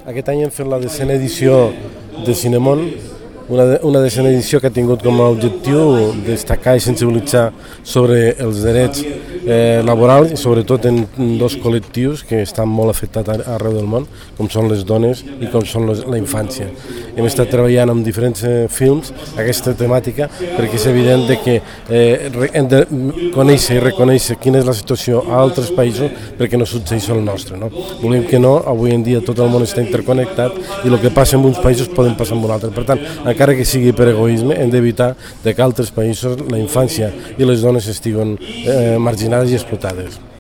Aquest any hem fet la 10a edició de Cinemón, una 10a edició que ha tingut com a objectiu destacar i sensibilitzar sobre els drets laborals i sobretot en dos col·lectius que estan molt afectats arreu del món, com són les dones i com són la infància. Hem estat treballant amb diferents films aquesta temàtica perquè és evident que hem de conèixer i reconèixer quina és la situació a altres països perquè no succeeixi el nostre. No? Volem que no, avui en dia tot el món està interconnectat i el que passa en uns països poden passar en un altre. Per tant, encara que sigui per egoisme, hem d'evitar que a altres països la infància i les dones estiguen marginades i explotades.